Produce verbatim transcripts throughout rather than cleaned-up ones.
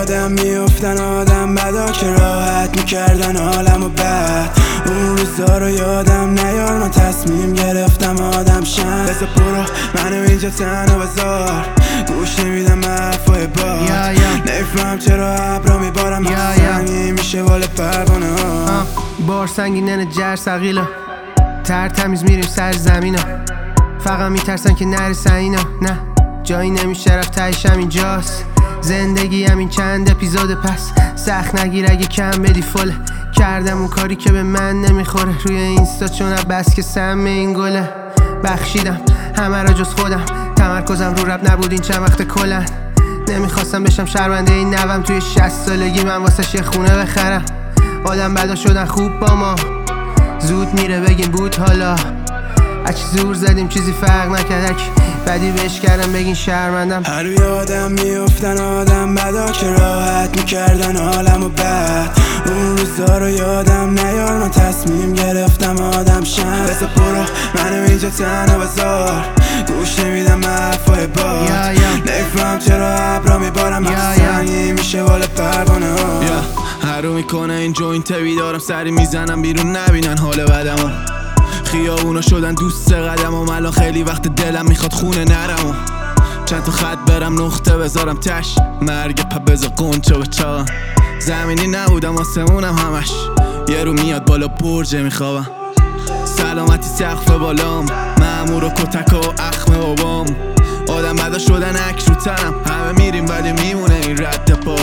یادم میافتن آدم بدا که راحت میکردن حالمو بد. اون روزا رو یادم نیار، من تصمیم گرفتم آدم شم. بذار برو منو اینجا تنها بذار، گوش نمیدم حرفای باد. نمیفهم چرا ابرا میبارم سنگی میشه والا پروانه ها. بار سنگینه جر سقیلا تر تمیز میریم سر زمینا، فقط میترسن که نرسن اینا. نه جایی نمیشه رفت تایش همینجاست. زندگی همین چند اپیزود پس سخت نگیر اگه کم بدی فله. کردم اون کاری که به من نمیخوره روی اینستا، چون بس که سم این گله. بخشیدم همه را جز خودم، تمرکزم رو رب نبود این چند وقت کلن. نمیخواستم بشم شرمنده این نوم، توی شصت سالگی من واسه یه خونه بخرم. آدم بدا شدن خوب با ما، زود میره بگیم بود حالا. هرچی زور زدیم چیزی فرق نکرد، بدی بهش کردم بگین شرمندم. هر یادم میافتن آدم بدا که راحت میکردن حالمو بد. اون روزا رو یادم نیار، من تصمیم گرفتم آدم شم. بذار برو منو اینجا تنها بذار، گوش نمیدم حرفای باد. نمیفهم چرا ابرا میبارم سنگی میشه والا پروانه ها. هر رو میکنه این جوینت بیدارم، سری میزنم بیرون نبینن حال بدمو. خیابونا شدن دوست قدمم، الان خیلی وقت دلم میخواد خونه نرمو. چند تا خط برم نقطه بذارم تش، مرگ پا بذار قنچه و چاقم. زمینی نبودم آسمونم همش، یه رو میاد بالا برجه میخوابم. سلامتی سقف بالام، مامور و کتک و اخم بابام. آدم بدا شدن عکس رو تنم، همه میریم ولی میمونه این رد پا.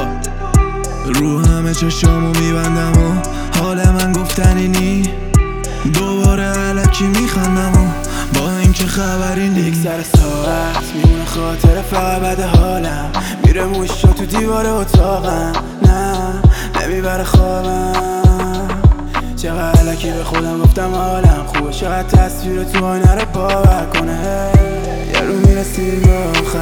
رو همه چشامو میبندم و حال من گفتنی نی. دوباره علکی میخندم و با اینکه خبری نی. یک سر ساعت میمونه خاطر فقط بد حالم، میره موشا تو دیوار اتاقم. نه نمیبره خوابم، چقدر علکی به خودم گفتم حالم خوبه، چقدر تصویر تو آینه رو باور کنه. یه رو میرسیم به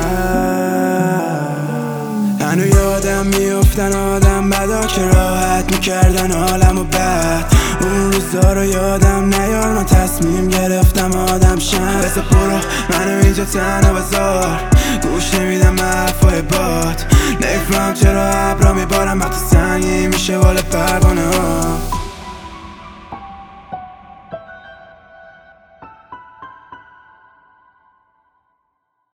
آخر، هنو یادم میافتن آدم بدا که راحت میکردن حالمو بد. اون روزا رو یادم نیار، من تصمیم گرفتم آدم شم. بذار برو منو اینجا تنها بذار، گوش نمیدم حرفای